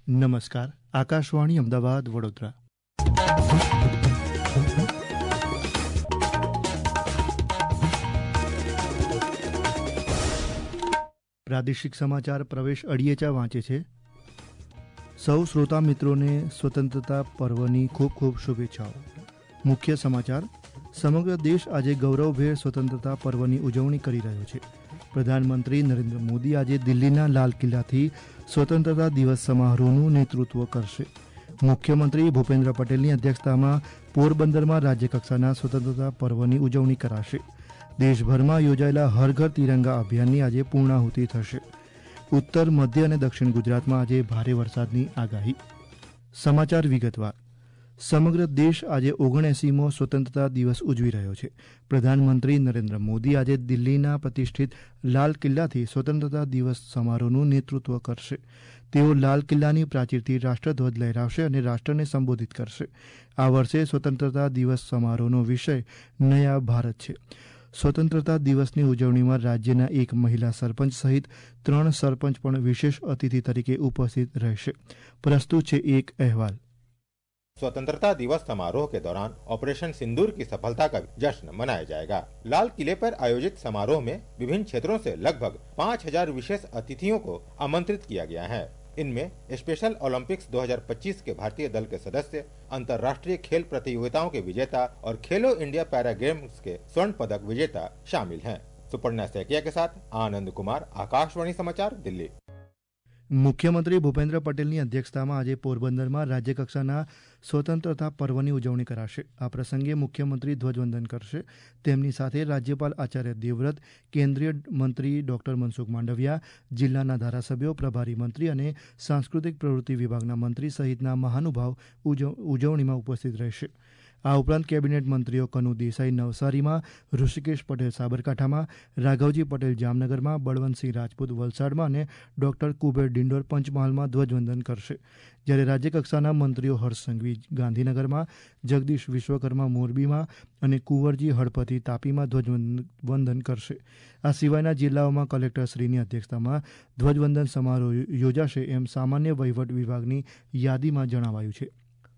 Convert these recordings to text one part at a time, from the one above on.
નમસ્કાર, આકાશવાણી અમદાવાદ વડોદરા. પ્રાદેશિક સમાચાર પ્રવેશ અડિયેચા વાંચે છે. સૌ શ્રોતા મિત્રોને સ્વતંત્રતા પર્વની ખૂબ ખૂબ શુભેચ્છાઓ. મુખ્ય સમાચાર. સમગ્ર દેશ આજે ગૌરવભેર સ્વતંત્રતા પર્વની ઉજવણી કરી રહ્યો છે. પ્રધાનમંત્રી નરેન્દ્ર મોદી આજે દિલ્હીના લાલ કિલ્લાથી સ્વતંત્રતા દિવસ સમારોહનું નેતૃત્વ કરશે. મુખ્યમંત્રી ભૂપેન્દ્ર પટેલની અધ્યક્ષતામાં પોરબંદરમાં રાજ્યકક્ષાના સ્વતંત્રતા પર્વની ઉજવણી કરાશે. દેશભરમાં યોજાયેલા હર ઘર તિરંગા અભિયાનની આજે પૂર્ણાહુતિ થશે. ઉત્તર, મધ્ય અને દક્ષિણ ગુજરાતમાં આજે ભારે વરસાદની આગાહી. સમાચાર વિગતવાર. સમગ્ર દેશ આજે 79મો સ્વતંત્રતા દિવસ ઉજવી રહ્યો છે. પ્રધાનમંત્રી નરેન્દ્ર મોદી આજે દિલ્હીના પ્રતિષ્ઠિત લાલ કિલ્લાથી સ્વતંત્રતા દિવસ સમારોહનું નેતૃત્વ કરશે. તેઓ લાલ કિલ્લાની પ્રાચીરથી રાષ્ટ્રધ્વજ લહેરાવશે અને રાષ્ટ્રને સંબોધિત કરશે. આ વર્ષે સ્વતંત્રતા દિવસ સમારોહનો વિષય નયા ભારત છે. સ્વતંત્રતા દિવસની ઉજવણીમાં રાજ્યના એક મહિલા સરપંચ સહિત 3 સરપંચ પણ વિશેષ અતિથિ તરીકે ઉપસ્થિત રહેશે. પ્રસ્તુત છે એક અહેવાલ. स्वतंत्रता दिवस समारोह के दौरान ऑपरेशन सिंदूर की सफलता का जश्न मनाया जाएगा। लाल किले पर आयोजित समारोह में विभिन्न क्षेत्रों से लगभग 5000 विशेष अतिथियों को आमंत्रित किया गया है। इनमें स्पेशल ओलंपिक्स 2025 के भारतीय दल के सदस्य, अंतर्राष्ट्रीय खेल प्रतियोगिताओं के विजेता और खेलो इंडिया पैरा गेम्स के स्वर्ण पदक विजेता शामिल हैं। सुपर्णा सैकिया के साथ आनंद कुमार, आकाशवाणी समाचार, दिल्ली. મુખ્યમંત્રી ભૂપેન્દ્ર પટેલની અધ્યક્ષતામાં આજે પોરબંદરમાં રાજ્યકક્ષાના સ્વતંત્રતા પર્વની ઉજવણી કરાશે. આ પ્રસંગે મુખ્યમંત્રી ધ્વજવંદન કરશે. તેમની સાથે રાજ્યપાલ આચાર્ય દેવવ્રત, કેન્દ્રીય મંત્રી ડોક્ટર મનસુખ માંડવિયા, જિલ્લાના ધારાસભ્યો, પ્રભારી મંત્રી અને સાંસ્કૃતિક પ્રવૃત્તિ વિભાગના મંત્રી સહિતના મહાનુભાવ ઉજવણીમાં ઉપસ્થિત રહેશે. આ ઉપરાંત કેબિનેટ મંત્રીઓ કનુ દેસાઈ નવસારીમાં, ઋષિકેશ પટેલ સાબરકાંઠામાં, રાઘવજી પટેલ જામનગરમાં, બળવંતસિંહ રાજપૂત વલસાડમાં અને ડોક્ટર કુબેર ડિંડોર પંચમહાલમાં ધ્વજવંદન કરશે. જ્યારે રાજ્યકક્ષાના મંત્રીઓ હર્ષ સંઘવી ગાંધીનગરમાં, જગદીશ વિશ્વકર્મા મોરબીમાં અને કુંવરજી હળપતિ તાપીમાં ધ્વજવંદન કરશે. આ સિવાયના જિલ્લાઓમાં કલેક્ટરશ્રીની અધ્યક્ષતામાં ધ્વજવંદન સમારોહ યોજાશે એમ સામાન્ય વહીવટ વિભાગની યાદીમાં જણાવાયું છે.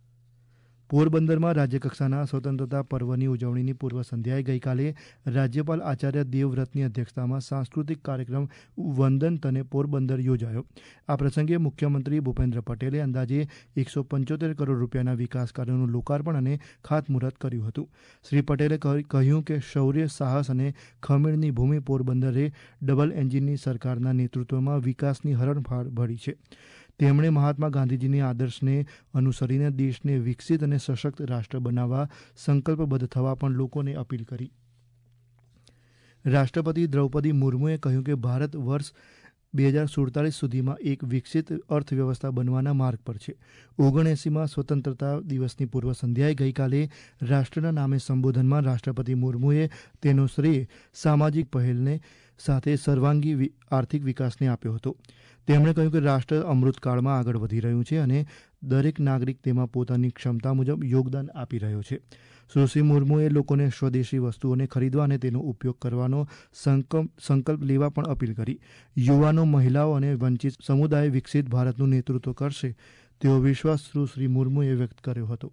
પોરબંદરમાં રાજ્યકક્ષાના સ્વતંત્રતા પર્વની ઉજવણીની પૂર્વ સંધ્યાએ ગઈકાલે રાજ્યપાલ આચાર્ય દેવવ્રતની અધ્યક્ષતામાં સાંસ્કૃતિક કાર્યક્રમ વંદન તને પોરબંદર યોજાયો. આ પ્રસંગે મુખ્યમંત્રી ભૂપેન્દ્ર પટેલે અંદાજે 175 કરોડ રૂપિયાના વિકાસ કાર્યોનું લોકાર્પણ અને ખાતમુહૂર્ત કર્યું હતું. શ્રી પટેલે કહ્યું કે શૌર્ય, સાહસ અને ખમીણની ભૂમિ પોરબંદરે ડબલ એન્જિનની સરકારના નેતૃત્વમાં વિકાસની હરણફાળ ભરી છે. તેમણે મહાત્મા ગાંધીજીના આદર્શને અનુસરીને દેશને વિકસિત અને સશક્ત રાષ્ટ્ર બનાવવા સંકલ્પબદ્ધ થવા પણ લોકોને અપીલ કરી. રાષ્ટ્રપતિ દ્રૌપદી મુર્મુએ કહ્યું કે ભારત વર્ષ 2047 સુધીમાં એક વિકસિત અર્થવ્યવસ્થા બનવાના માર્ગ પર છે. 79મા સ્વતંત્રતા દિવસની પૂર્વ સંધ્યાએ ગઈકાલે રાષ્ટ્રના નામે સંબોધનમાં રાષ્ટ્રપતિ મુર્મુએ તેનો શ્રેય સામાજિક પહેલને સાથે સર્વાંગી આર્થિક વિકાસને આપ્યો હતો. તેમણે કહ્યું કે રાષ્ટ્ર અમૃતકાળમાં આગળ વધી રહ્યું છે અને દરેક નાગરિક તેમાં પોતાની ક્ષમતા મુજબ યોગદાન આપી રહ્યો છે. સુશ્રી મુર્મુએ લોકોને સ્વદેશી વસ્તુઓને ખરીદવા અને તેનો ઉપયોગ કરવાનો સંકલ્પ લેવા પણ અપીલ કરી. યુવાનો, મહિલાઓ અને વંચિત સમુદાય વિકસિત ભારતનું નેતૃત્વ કરશે તેવો વિશ્વાસ સુશ્રી મુર્મુએ વ્યક્ત કર્યો હતો.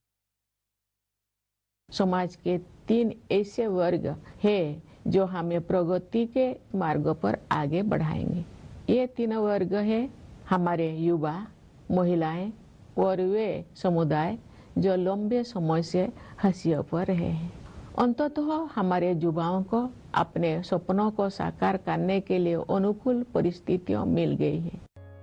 समाज के 3 ऐसे वर्ग हैं जो हमें प्रगति के मार्ग पर आगे बढ़ाएंगे. ये 3 वर्ग है हमारे युवा, महिलाएं और वे समुदाय जो लंबे समय से हाशिए पर रहे हैं. अंततः हमारे युवाओं को अपने सपनों को साकार करने के लिए अनुकूल परिस्थितियां मिल गई है.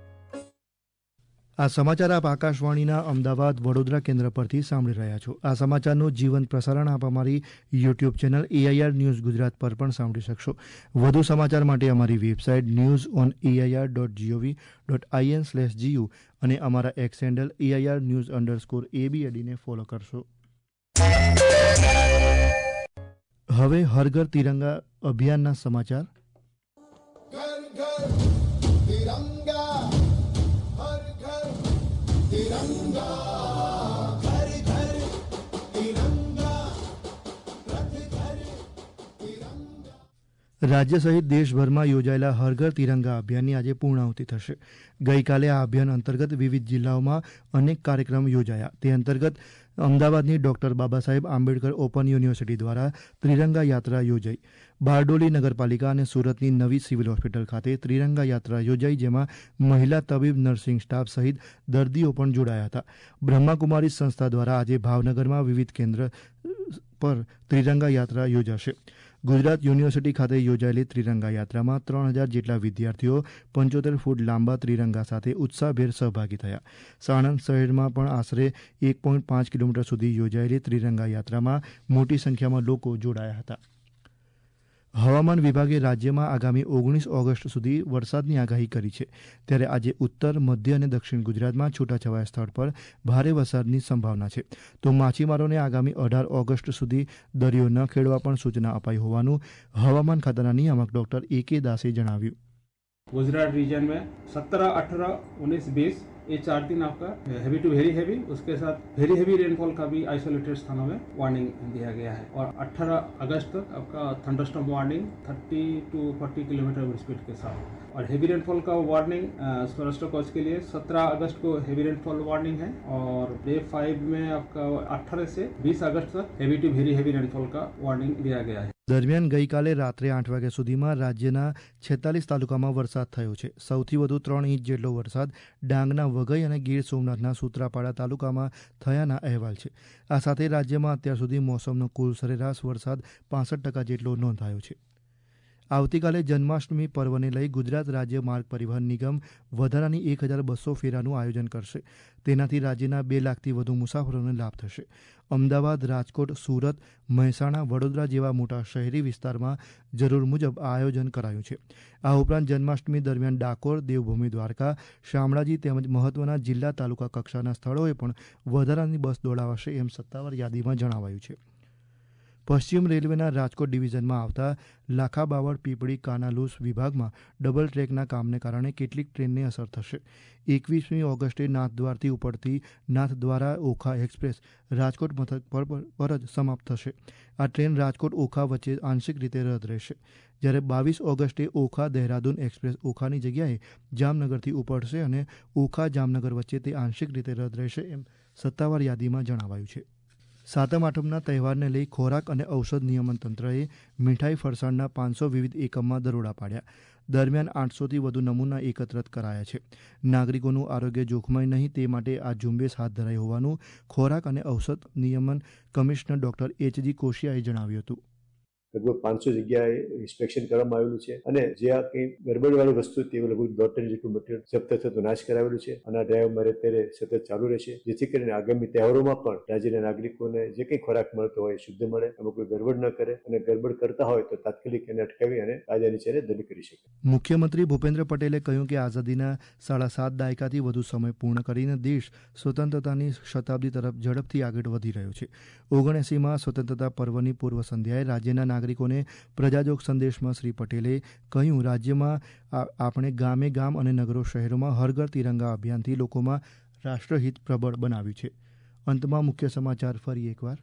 આ સમાચાર આપ આકાશવાણીના અમદાવાદ વડોદરા કેન્દ્ર પરથી સાંભળી રહ્યા છો. આ સમાચારનું જીવંત પ્રસારણ આપ અમારી YouTube channel AIR news Gujarat પર પણ સાંભળી શકશો. વધુ સમાચાર માટે અમારી વેબસાઇટ news.air.gov.in/gu અને અમારા એક્સ હેન્ડલ AIR_news_ABAD ને ફોલો કરશો. હવે હર ઘર તિરંગા અભિયાનના સમાચાર. રાજ્ય સહિત દેશભરમાં યોજાયેલા હર ઘર તિરંગા અભિયાનની આજે પૂર્ણાહુતિ થશે. ગઈકાલે આ અભિયાન અંતર્ગત વિવિધ જિલ્લાઓમાં અનેક કાર્યક્રમ યોજાયા. તે અંતર્ગત અમદાવાદની doctor Baba Saheb Ambedkar open university દ્વારા ત્રિરંગા યાત્રા યોજાઈ. બારડોલી નગરપાલિકા અને સુરતની નવી સિવિલ હોસ્પિટલ ખાતે ત્રિરંગા યાત્રા યોજાઈ, જેમાં મહિલા તબીબ, નર્સિંગ સ્ટાફ સહિત દર્દીઓ પણ જોડાયા હતા. બ્રહ્માકુમારી સંસ્થા દ્વારા આજે ભાવનગરમાં વિવિધ કેન્દ્ર પર ત્રિરંગા યાત્રા યોજાશે. ગુજરાત યુનિવર્સિટી ખાતે યોજાયેલી ત્રિરંગા યાત્રામાં 3000 જેટલા વિદ્યાર્થીઓ 75 ફૂટ લાંબા ત્રિરંગા સાથે ઉત્સાહભેર સહભાગી થયા. સાણંદ શહેરમાં પણ આશરે 1.5 કિલોમીટર સુધી યોજાયેલી ત્રિરંગા યાત્રામાં મોટી સંખ્યામાં લોકો જોડાયા હતા. હવામાન વિભાગે રાજ્યમાં આગામી 19 ઓગસ્ટ સુધી વરસાદની આગાહી કરી છે. ત્યારે આજે ઉત્તર, મધ્ય અને દક્ષિણ ગુજરાતમાં છૂટાછવાયા સ્થળ પર ભારે વરસાદની સંભાવના છે. તો માછીમારોને આગામી 18 ઓગસ્ટ સુધી દરિયો ન ખેડવા પણ સૂચના અપાઈ હોવાનું હવામાન ખાતાના નિયામક ડોક્ટર A.K. દાસે જણાવ્યું. गुजरात रीजन में 17, 18, 19, 20 ये 4 दिन आपका हैवी टू वेरी हैवी, उसके साथ वेरी हैवी रेनफॉल का भी आइसोलेटेड स्थानों में वार्निंग दिया गया है. और 18 अगस्त तक आपका thunderstorm warning 30 to 40 kilometre speed के साथ. और हैवी रेनफॉल का वार्निंग सौराष्ट्र कोस्ट के लिए 17 अगस्त को हैवी रेनफॉल वार्निंग है. और डे 5 में आपका 18 से 20 अगस्त तक heavy to very heavy rainfall का वार्निंग दिया गया है. દરમિયાન ગઈકાલે રાત્રે 8 વાગ્યા સુધીમાં રાજ્યના 46 તાલુકામાં વરસાદ થયો છે. સૌથી વધુ 3 ઇંચ જેટલો વરસાદ ડાંગના વઘઈ અને ગીર સોમનાથના સૂત્રાપાડા તાલુકામાં થયાના અહેવાલ છે. આ સાથે રાજ્યમાં અત્યાર સુધી મોસમનો કુલ સરેરાશ વરસાદ 65% જેટલો નોંધાયો છે. આવતીકાલે જન્માષ્ટમી પર્વને લઈ ગુજરાત રાજ્ય માર્ગ પરિવહન નિગમ વધારાની 1200 ફેરાનું આયોજન કરશે. તેનાથી રાજ્યના 2 લાખથી વધુ મુસાફરોને લાભ થશે. અમદાવાદ, રાજકોટ, સુરત, મહેસાણા, વડોદરા જેવા મોટા શહેરી વિસ્તારમાં જરૂર મુજબ આ આયોજન કરાયું છે. આ ઉપરાંત જન્માષ્ટમી દરમિયાન ડાકોર, દેવભૂમિ દ્વારકા, શામળાજી તેમજ મહત્વના જિલ્લા તાલુકા કક્ષાના સ્થળોએ પણ વધારાની બસ દોડાવાશે એમ સત્તાવાર યાદીમાં જણાવાયું છે. પશ્ચિમ રેલવેના રાજકોટ ડિવિઝનમાં આવતા લાખાબાવળ, પીપળી, કાનાલુસ વિભાગમાં ડબલ ટ્રેકના કામને કારણે કેટલીક ટ્રેનને અસર થશે. 21મી ઓગસ્ટે નાથદ્વારથી ઉપડતી નાથદ્વારા ઓખા એક્સપ્રેસ રાજકોટ મથક પર જ સમાપ્ત થશે. આ ટ્રેન રાજકોટ ઓખા વચ્ચે આંશિક રીતે રદ રહેશે. જ્યારે 22 ઓગસ્ટે ઓખા દહેરાદૂન એક્સપ્રેસ ઓખાની જગ્યાએ જામનગરથી ઉપડશે અને ઓખા જામનગર વચ્ચે તે આંશિક રીતે રદ રહેશે એમ સત્તાવાર યાદીમાં જણાવાયું છે. સાતમ આઠમના તહેવારને લઈ ખોરાક અને ઔષધ નિયમન તંત્રએ મીઠાઈ, ફરસાણના 500 વિવિધ એકમમાં દરોડા પાડ્યા. દરમિયાન 800થી વધુ નમૂના એકત્રિત કરાયા છે. નાગરિકોનું આરોગ્ય જોખમાય નહીં તે માટે આ ઝુંબેશ હાથ ધરાઈ હોવાનું ખોરાક અને ઔષધ નિયમન કમિશનર ડોક્ટર H.G. કોશિયાએ જણાવ્યું હતું. લગભગ 500 જગ્યાએ ઇન્સ્પેક્શન કરવામાં આવેલું છે અને જે આ કંઈ ગરબડવાળી વસ્તુ તે લગભગ 1.5 ટન જેટલું મટીરિયલ જપ્ત થતું નાશ કરાવેલું છે. અને આ ડ્રાઈવ મારે અત્યારે સતત ચાલુ રહેશે, જેથી કરીને આગામી તહેવારોમાં પણ રાજ્યના નાગરિકોને જે કંઈ ખોરાક મળતો હોય શુદ્ધ મળે, એમાં કોઈ ગરબડ ન કરે અને ગરબડ કરતા હોય તો તાત્કાલિક એને અટકાવી અને કાયદા નીચે દંડ કરી શકે. મુખ્યમંત્રી ભૂપેન્દ્ર પટેલે કહ્યું કે આઝાદીના 7.5 દાયકાથી વધુ સમય પૂર્ણ કરીને દેશ સ્વતંત્રતાની શતાબ્દી તરફ ઝડપથી આગળ વધી રહ્યો છે. 79માં સ્વતંત્રતા પર્વની પૂર્વ સંધ્યાએ રાજ્યના નાગરિકોને પ્રજાજોગ સંદેશમાં શ્રી પટેલે કહ્યું, રાજ્યમાં આપણે ગામે ગામ અને નગરો શહેરોમાં હર ઘર તિરંગા અભિયાનથી લોકોમાં રાષ્ટ્રહિત પ્રબળ બનાવ્યું છે. અંતમાં મુખ્ય સમાચાર ફરી એકવાર.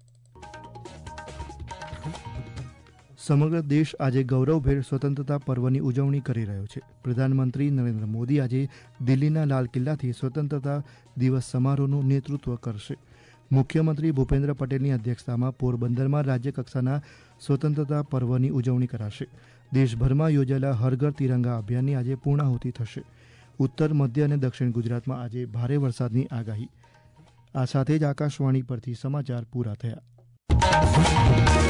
સમગ્ર દેશ આજે ગૌરવભેર સ્વતંત્રતા પર્વની ઉજવણી કરી રહ્યો છે. પ્રધાનમંત્રી નરેન્દ્ર મોદી આજે દિલ્હીના લાલ કિલ્લાથી સ્વતંત્રતા દિવસ સમારોહનું નેતૃત્વ કરશે. મુખ્યમંત્રી ભૂપેન્દ્ર પટેલની અધ્યક્ષતામાં પોરબંદરમાં રાજ્યકક્ષાના સ્વતંત્રતા પર્વની ઉજવણી કરાશે. દેશભરમાં યોજાયેલા હર ઘર તિરંગા અભિયાનની આજે પૂર્ણાહુતિ થશે. ઉત્તર, મધ્ય અને દક્ષિણ ગુજરાતમાં આજે ભારે વરસાદની આગાહી. આ સાથે જ આકાશવાણી પરથી સમાચાર પૂરા થયા.